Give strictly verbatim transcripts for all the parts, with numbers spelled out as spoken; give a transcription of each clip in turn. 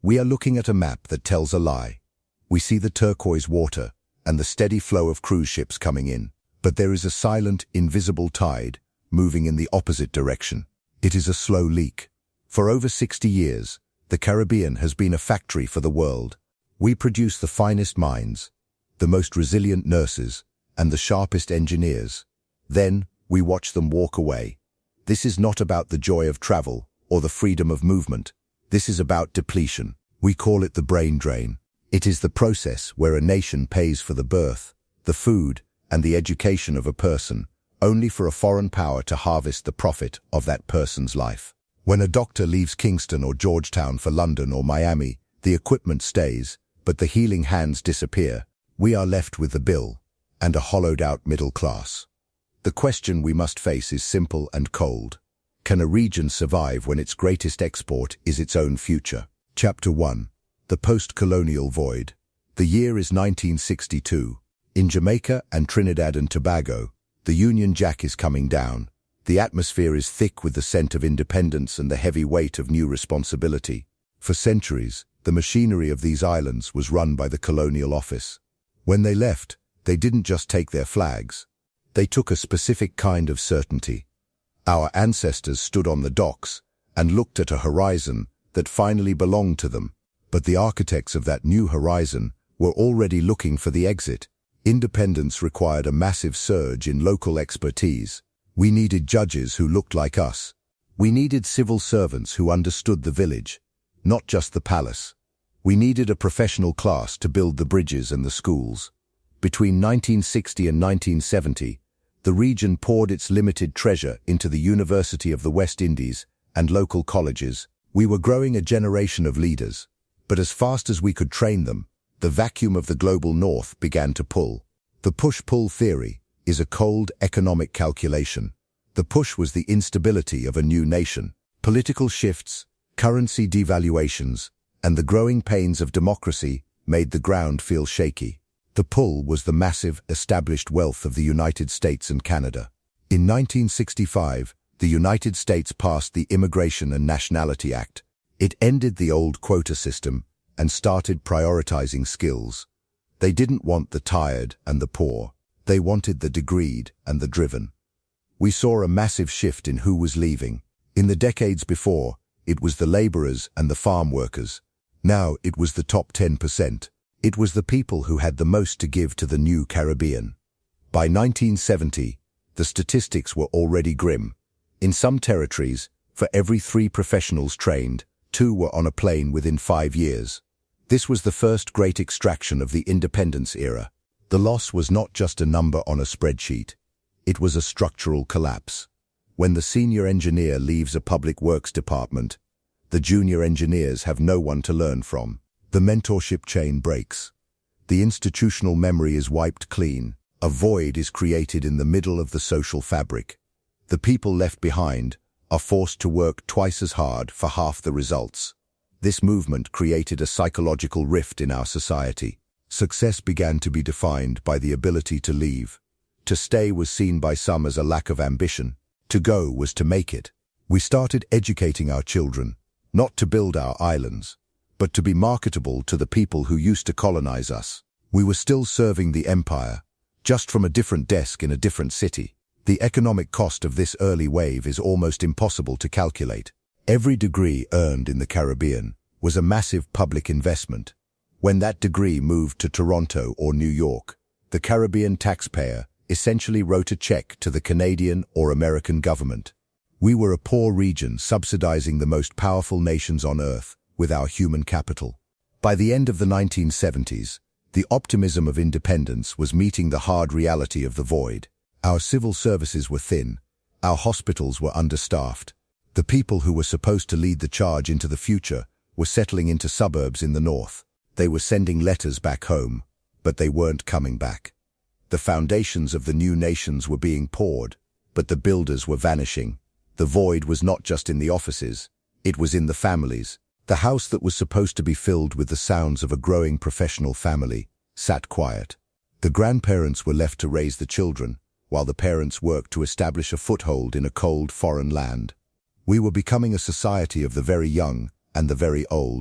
We are looking at a map that tells a lie. We see the turquoise water and the steady flow of cruise ships coming in. But there is a silent, invisible tide moving in the opposite direction. It is a slow leak. For over sixty years, the Caribbean has been a factory for the world. We produce the finest minds, the most resilient nurses, and the sharpest engineers. Then, we watch them walk away. This is not about the joy of travel or the freedom of movement. This is about depletion. We call it the brain drain. It is the process where a nation pays for the birth, the food, and the education of a person, only for a foreign power to harvest the profit of that person's life. When a doctor leaves Kingston or Georgetown for London or Miami, the equipment stays, but the healing hands disappear. We are left with the bill and a hollowed-out middle class. The question we must face is simple and cold. Can a region survive when its greatest export is its own future? Chapter one. The Post-Colonial Void. The year is nineteen sixty-two. In Jamaica and Trinidad and Tobago, the Union Jack is coming down. The atmosphere is thick with the scent of independence and the heavy weight of new responsibility. For centuries, the machinery of these islands was run by the Colonial Office. When they left, they didn't just take their flags. They took a specific kind of certainty. Our ancestors stood on the docks and looked at a horizon that finally belonged to them. But the architects of that new horizon were already looking for the exit. Independence required a massive surge in local expertise. We needed judges who looked like us. We needed civil servants who understood the village, not just the palace. We needed a professional class to build the bridges and the schools. Between nineteen sixty and nineteen seventy, the region poured its limited treasure into the University of the West Indies and local colleges. We were growing a generation of leaders, but as fast as we could train them, the vacuum of the global north began to pull. The push-pull theory is a cold economic calculation. The push was the instability of a new nation. Political shifts, currency devaluations, and the growing pains of democracy made the ground feel shaky. The pull was the massive, established wealth of the United States and Canada. In nineteen sixty-five, the United States passed the Immigration and Nationality Act. It ended the old quota system and started prioritizing skills. They didn't want the tired and the poor. They wanted the degreed and the driven. We saw a massive shift in who was leaving. In the decades before, it was the laborers and the farm workers. Now it was the top ten percent. It was the people who had the most to give to the new Caribbean. By nineteen seventy, the statistics were already grim. In some territories, for every three professionals trained, two were on a plane within five years. This was the first great extraction of the independence era. The loss was not just a number on a spreadsheet. It was a structural collapse. When the senior engineer leaves a public works department, the junior engineers have no one to learn from. The mentorship chain breaks. The institutional memory is wiped clean. A void is created in the middle of the social fabric. The people left behind are forced to work twice as hard for half the results. This movement created a psychological rift in our society. Success began to be defined by the ability to leave. To stay was seen by some as a lack of ambition. To go was to make it. We started educating our children, not to build our islands, but to be marketable to the people who used to colonize us. We were still serving the empire, just from a different desk in a different city. The economic cost of this early wave is almost impossible to calculate. Every degree earned in the Caribbean was a massive public investment. When that degree moved to Toronto or New York, the Caribbean taxpayer essentially wrote a check to the Canadian or American government. We were a poor region subsidizing the most powerful nations on Earth with our human capital. By the end of the nineteen seventies, the optimism of independence was meeting the hard reality of the void. Our civil services were thin. Our hospitals were understaffed. The people who were supposed to lead the charge into the future were settling into suburbs in the north. They were sending letters back home, but they weren't coming back. The foundations of the new nations were being poured, but the builders were vanishing. The void was not just in the offices, it was in the families. The house that was supposed to be filled with the sounds of a growing professional family sat quiet. The grandparents were left to raise the children, while the parents worked to establish a foothold in a cold foreign land. We were becoming a society of the very young and the very old.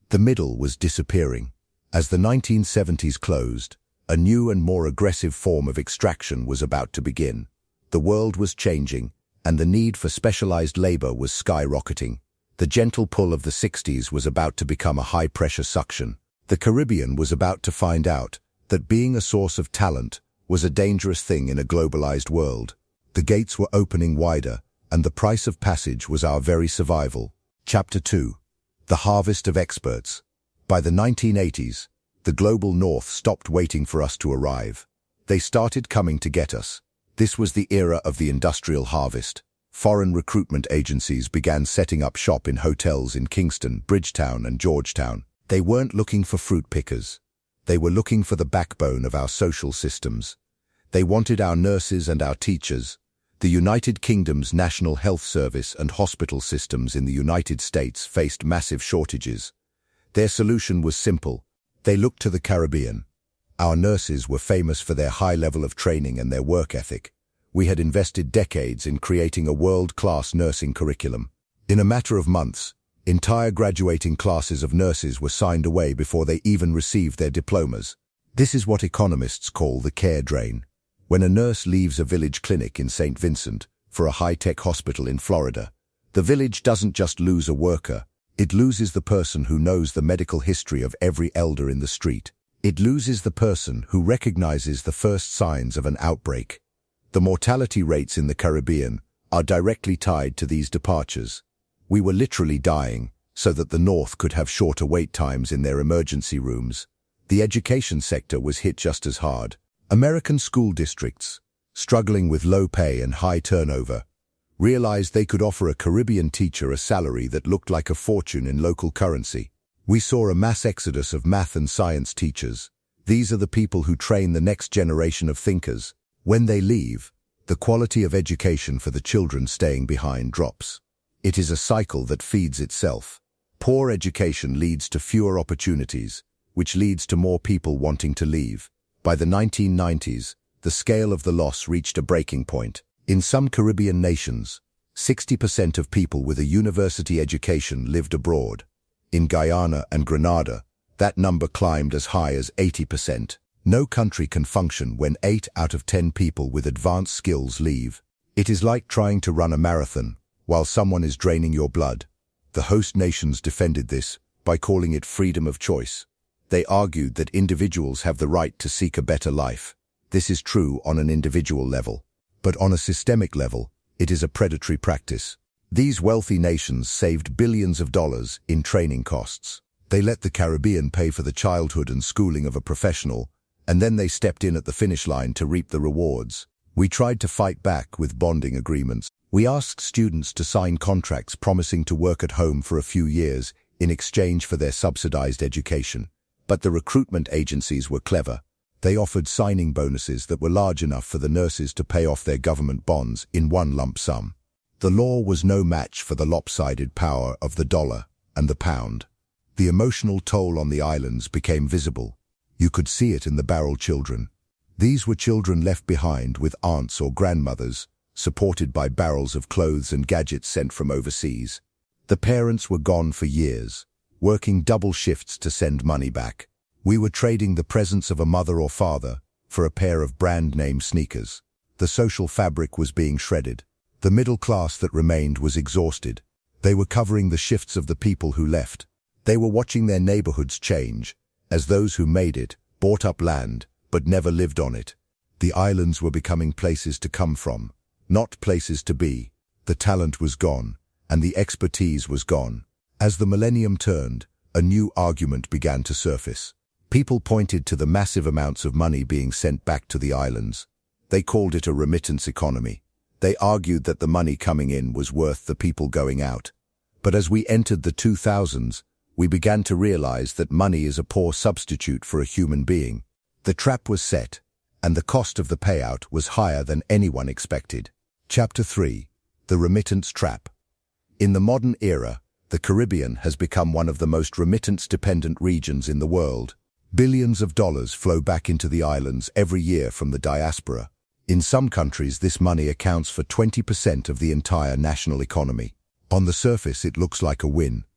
The middle was disappearing. As the nineteen seventies closed, a new and more aggressive form of extraction was about to begin. The world was changing, and the need for specialized labor was skyrocketing. The gentle pull of the sixties was about to become a high-pressure suction. The Caribbean was about to find out that being a source of talent was a dangerous thing in a globalized world. The gates were opening wider, and the price of passage was our very survival. Chapter two. The Harvest of Experts. By the nineteen eighties, the global north stopped waiting for us to arrive. They started coming to get us. This was the era of the industrial harvest. Foreign recruitment agencies began setting up shop in hotels in Kingston, Bridgetown, and Georgetown. They weren't looking for fruit pickers. They were looking for the backbone of our social systems. They wanted our nurses and our teachers. The United Kingdom's National Health Service and hospital systems in the United States faced massive shortages. Their solution was simple. They looked to the Caribbean. Our nurses were famous for their high level of training and their work ethic. We had invested decades in creating a world-class nursing curriculum. In a matter of months, entire graduating classes of nurses were signed away before they even received their diplomas. This is what economists call the care drain. When a nurse leaves a village clinic in Saint Vincent for a high-tech hospital in Florida, the village doesn't just lose a worker, it loses the person who knows the medical history of every elder in the street. It loses the person who recognizes the first signs of an outbreak. The mortality rates in the Caribbean are directly tied to these departures. We were literally dying so that the North could have shorter wait times in their emergency rooms. The education sector was hit just as hard. American school districts, struggling with low pay and high turnover, realized they could offer a Caribbean teacher a salary that looked like a fortune in local currency. We saw a mass exodus of math and science teachers. These are the people who train the next generation of thinkers. When they leave, the quality of education for the children staying behind drops. It is a cycle that feeds itself. Poor education leads to fewer opportunities, which leads to more people wanting to leave. By the nineteen nineties, the scale of the loss reached a breaking point. In some Caribbean nations, sixty percent of people with a university education lived abroad. In Guyana and Grenada, that number climbed as high as eighty percent. No country can function when eight out of ten people with advanced skills leave. It is like trying to run a marathon while someone is draining your blood. The host nations defended this by calling it freedom of choice. They argued that individuals have the right to seek a better life. This is true on an individual level. But on a systemic level, it is a predatory practice. These wealthy nations saved billions of dollars in training costs. They let the Caribbean pay for the childhood and schooling of a professional, and then they stepped in at the finish line to reap the rewards. We tried to fight back with bonding agreements. We asked students to sign contracts promising to work at home for a few years in exchange for their subsidized education. But the recruitment agencies were clever. They offered signing bonuses that were large enough for the nurses to pay off their government bonds in one lump sum. The law was no match for the lopsided power of the dollar and the pound. The emotional toll on the islands became visible. You could see it in the Barrel children. These were children left behind with aunts or grandmothers, supported by barrels of clothes and gadgets sent from overseas. The parents were gone for years, working double shifts to send money back. We were trading the presence of a mother or father for a pair of brand-name sneakers. The social fabric was being shredded. The middle class that remained was exhausted. They were covering the shifts of the people who left. They were watching their neighborhoods change, as those who made it bought up land but never lived on it. The islands were becoming places to come from, not places to be. The talent was gone, and the expertise was gone. As the millennium turned, a new argument began to surface. People pointed to the massive amounts of money being sent back to the islands. They called it a remittance economy. They argued that the money coming in was worth the people going out. But as we entered the two thousands, we began to realize that money is a poor substitute for a human being. The trap was set, and the cost of the payout was higher than anyone expected. Chapter three. The Remittance Trap. In the modern era, the Caribbean has become one of the most remittance-dependent regions in the world. Billions of dollars flow back into the islands every year from the diaspora. In some countries, this money accounts for twenty percent of the entire national economy. On the surface, it looks like a win.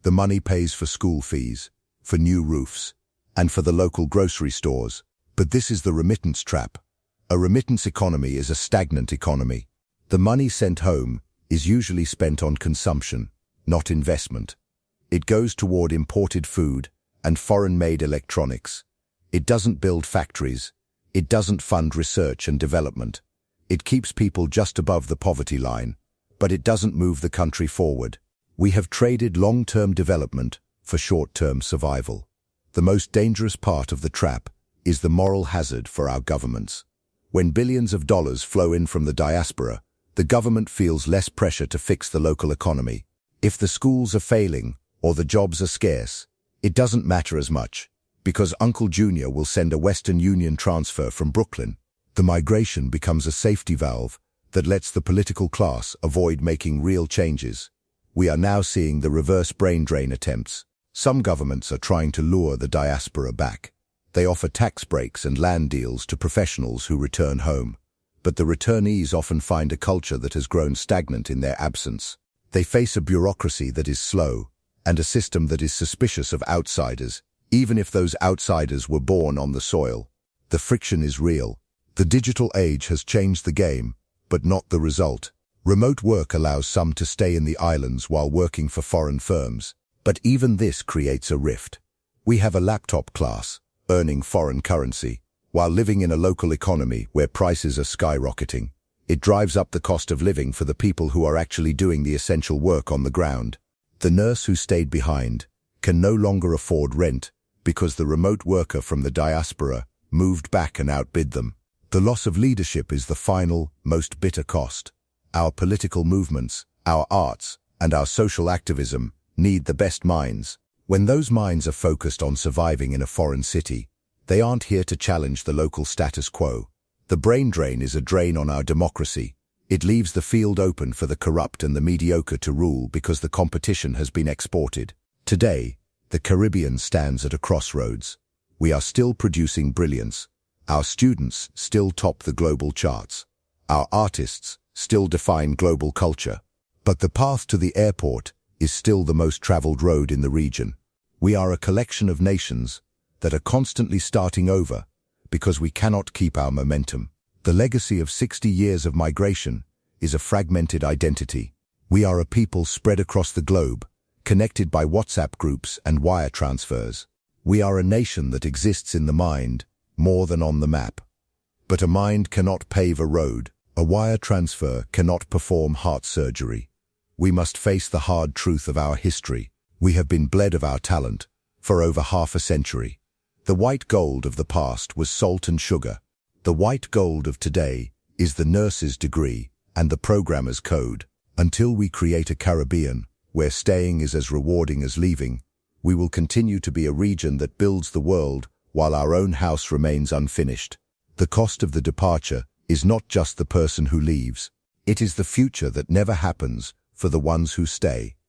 The money pays for school fees, for new roofs, and for the local grocery stores. But this is the remittance trap. A remittance economy is a stagnant economy. The money sent home is usually spent on consumption, not investment. It goes toward imported food and foreign-made electronics. It doesn't build factories. It doesn't fund research and development. It keeps people just above the poverty line, but it doesn't move the country forward. We have traded long-term development for short-term survival. The most dangerous part of the trap is the moral hazard for our governments. When billions of dollars flow in from the diaspora, the government feels less pressure to fix the local economy. If the schools are failing or the jobs are scarce, it doesn't matter as much, because Uncle Junior will send a Western Union transfer from Brooklyn. The migration becomes a safety valve that lets the political class avoid making real changes. We are now seeing the reverse brain drain attempts. Some governments are trying to lure the diaspora back. They offer tax breaks and land deals to professionals who return home. But the returnees often find a culture that has grown stagnant in their absence. They face a bureaucracy that is slow and a system that is suspicious of outsiders, even if those outsiders were born on the soil. The friction is real. The digital age has changed the game, but not the result. Remote work allows some to stay in the islands while working for foreign firms. But even this creates a rift. We have a laptop class, earning foreign currency, while living in a local economy where prices are skyrocketing. It drives up the cost of living for the people who are actually doing the essential work on the ground. The nurse who stayed behind can no longer afford rent because the remote worker from the diaspora moved back and outbid them. The loss of leadership is the final, most bitter cost. Our political movements, our arts, and our social activism need the best minds. When those minds are focused on surviving in a foreign city, they aren't here to challenge the local status quo. The brain drain is a drain on our democracy. It leaves the field open for the corrupt and the mediocre to rule because the competition has been exported. Today, the Caribbean stands at a crossroads. We are still producing brilliance. Our students still top the global charts. Our artists still define global culture. But the path to the airport is still the most traveled road in the region. We are a collection of nations that are constantly starting over because we cannot keep our momentum. The legacy of sixty years of migration is a fragmented identity. We are a people spread across the globe, connected by WhatsApp groups and wire transfers. We are a nation that exists in the mind more than on the map. But a mind cannot pave a road. A wire transfer cannot perform heart surgery. We must face the hard truth of our history. We have been bled of our talent for over half a century. The white gold of the past was salt and sugar. The white gold of today is the nurse's degree and the programmer's code. Until we create a Caribbean where staying is as rewarding as leaving, we will continue to be a region that builds the world while our own house remains unfinished. The cost of the departure is not just the person who leaves. It is the future that never happens for the ones who stay.